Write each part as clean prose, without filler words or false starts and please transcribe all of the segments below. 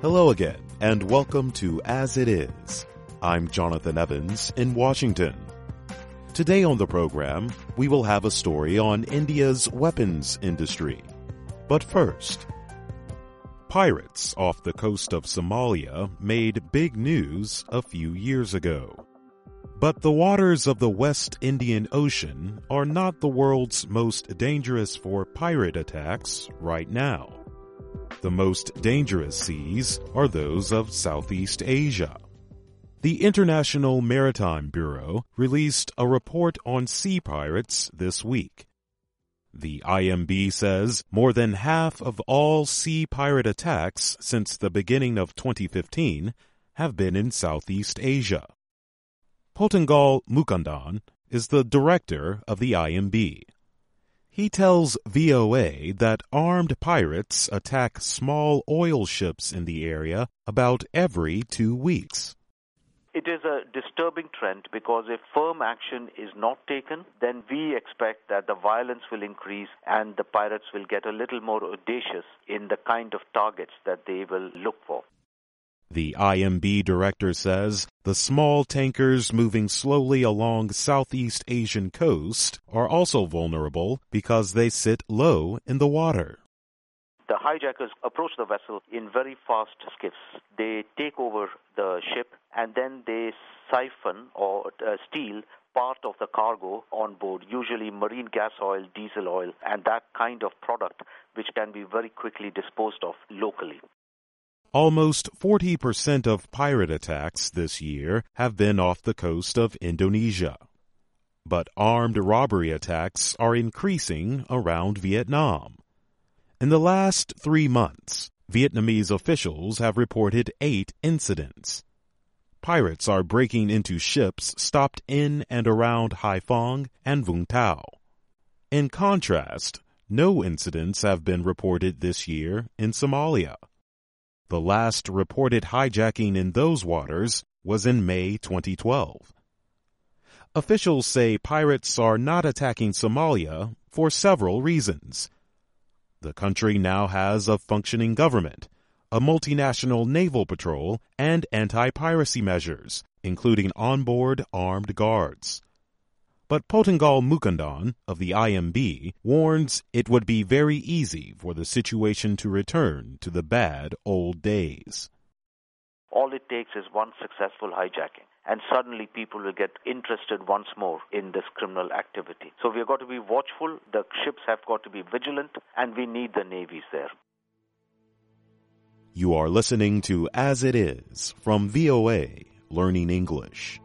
Hello again, and welcome to As It Is. I'm Jonathan Evans in Washington. Today on the program, we will have a story on India's weapons industry. But first, pirates off the coast of Somalia made big news a few years ago. But the waters of the West Indian Ocean are not the world's most dangerous for pirate attacks right now. The most dangerous seas are those of Southeast Asia. The International Maritime Bureau released a report on sea pirates this week. The IMB says more than half of all sea pirate attacks since the beginning of 2015 have been in Southeast Asia. Potangal Mukundan is the director of the IMB. He tells VOA that armed pirates attack small oil ships in the area about every 2 weeks. It is a disturbing trend because if firm action is not taken, then we expect that the violence will increase and the pirates will get a little more audacious in the kind of targets that they will look for. The IMB director says the small tankers moving slowly along Southeast Asian coast are also vulnerable because they sit low in the water. The hijackers approach the vessel in very fast skiffs. They take over the ship and then they siphon or steal part of the cargo on board, usually marine gas oil, diesel oil, and that kind of product which can be very quickly disposed of locally. Almost 40% of pirate attacks this year have been off the coast of Indonesia. But armed robbery attacks are increasing around Vietnam. In the last 3 months, Vietnamese officials have reported 8 incidents. Pirates are breaking into ships stopped in and around Haiphong and Vung Tau. In contrast, no incidents have been reported this year in Somalia. The last reported hijacking in those waters was in May 2012. Officials say pirates are not attacking Somalia for several reasons. The country now has a functioning government, a multinational naval patrol, and anti-piracy measures, including onboard armed guards. But Potangal Mukundan of the IMB warns it would be very easy for the situation to return to the bad old days. All it takes is one successful hijacking, and suddenly people will get interested once more in this criminal activity. So we've got to be watchful, the ships have got to be vigilant, and we need the navies there. You are listening to As It Is from VOA, Learning English.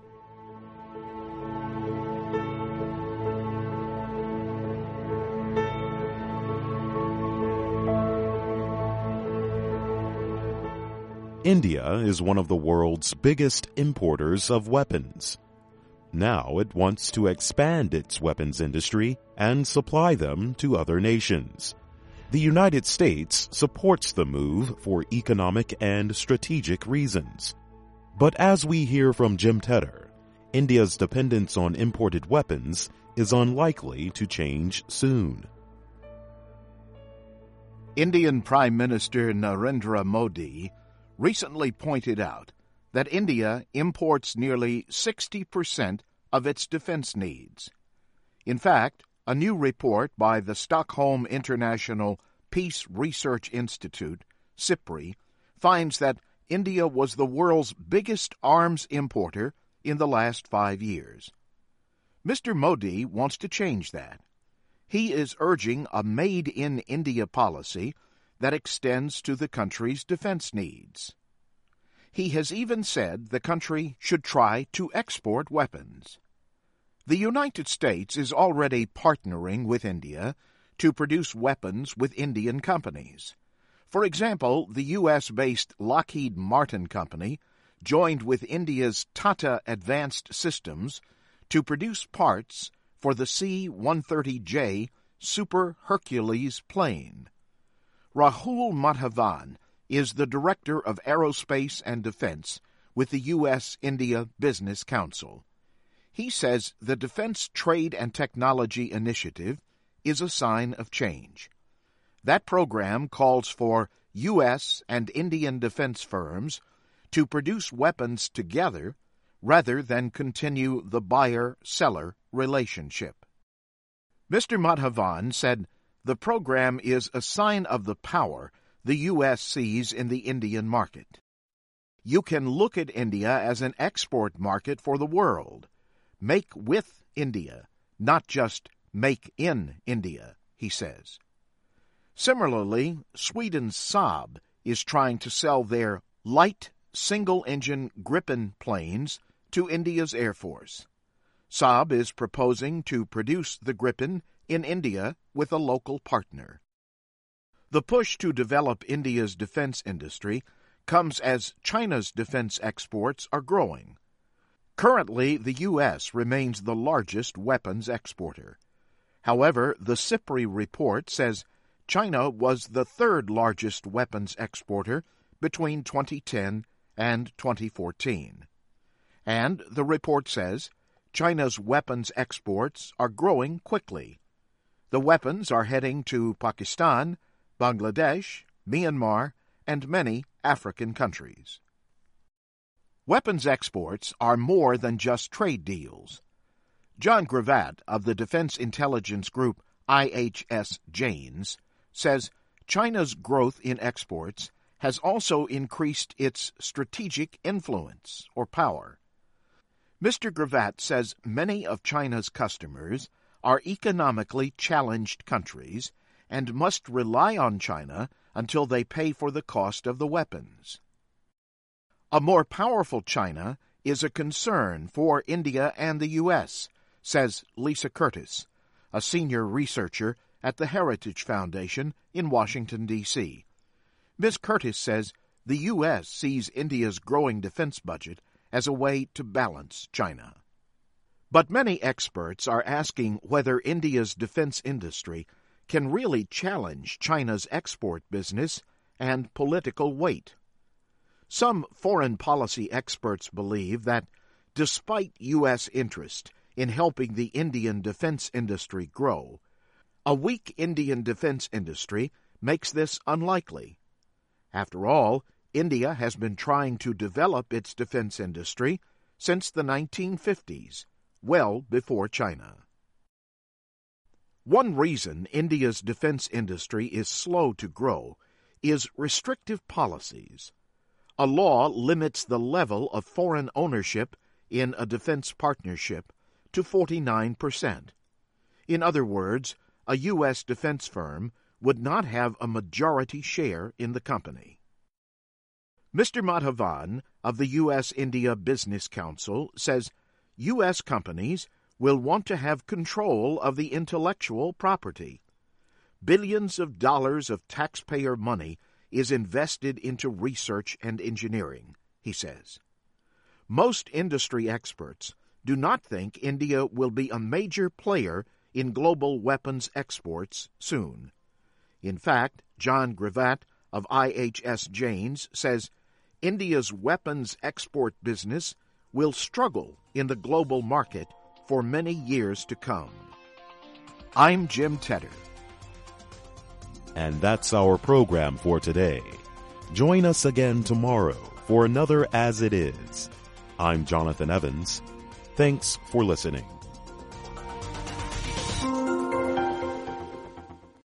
India is one of the world's biggest importers of weapons. Now it wants to expand its weapons industry and supply them to other nations. The United States supports the move for economic and strategic reasons. But as we hear from Jim Tedder, India's dependence on imported weapons is unlikely to change soon. Indian Prime Minister Narendra Modi recently pointed out that India imports nearly 60% of its defense needs. In fact, a new report by the Stockholm International Peace Research Institute, SIPRI, finds that India was the world's biggest arms importer in the last 5 years. Mr. Modi wants to change that. He is urging a Made in India policy that extends to the country's defense needs. He has even said the country should try to export weapons. The United States is already partnering with India to produce weapons with Indian companies. For example, the U.S.-based Lockheed Martin Company joined with India's Tata Advanced Systems to produce parts for the C-130J Super Hercules plane. Rahul Madhavan is the Director of Aerospace and Defense with the U.S.-India Business Council. He says the Defense Trade and Technology Initiative is a sign of change. That program calls for U.S. and Indian defense firms to produce weapons together rather than continue the buyer-seller relationship. Mr. Madhavan said the program is a sign of the power the U.S. sees in the Indian market. You can look at India as an export market for the world. Make with India, not just make in India, he says. Similarly, Sweden's Saab is trying to sell their light single-engine Gripen planes to India's Air Force. Saab is proposing to produce the Gripen in India with a local partner. The push to develop India's defense industry comes as China's defense exports are growing. Currently, the U.S. remains the largest weapons exporter. However, the SIPRI report says China was the third largest weapons exporter between 2010 and 2014. And the report says China's weapons exports are growing quickly. The weapons are heading to Pakistan, Bangladesh, Myanmar, and many African countries. Weapons exports are more than just trade deals. John Gravatt of the defense intelligence group IHS Janes says China's growth in exports has also increased its strategic influence or power. Mr. Gravatt says many of China's customers are economically challenged countries and must rely on China until they pay for the cost of the weapons. A more powerful China is a concern for India and the U.S., says Lisa Curtis, a senior researcher at the Heritage Foundation in Washington, D.C. Ms. Curtis says the U.S. sees India's growing defense budget as a way to balance China. But many experts are asking whether India's defense industry can really challenge China's export business and political weight. Some foreign policy experts believe that, despite U.S. interest in helping the Indian defense industry grow, a weak Indian defense industry makes this unlikely. After all, India has been trying to develop its defense industry since the 1950s, well before China. One reason India's defense industry is slow to grow is restrictive policies. A law limits the level of foreign ownership in a defense partnership to 49%. In other words, a U.S. defense firm would not have a majority share in the company. Mr. Madhavan of the U.S.-India Business Council says U.S. companies will want to have control of the intellectual property. Billions of dollars of taxpayer money is invested into research and engineering, he says. Most industry experts do not think India will be a major player in global weapons exports soon. In fact, John Gravatt of IHS Janes says India's weapons export business will struggle in the global market for many years to come. I'm Jim Tedder. And that's our program for today. Join us again tomorrow for another As It Is. I'm Jonathan Evans. Thanks for listening.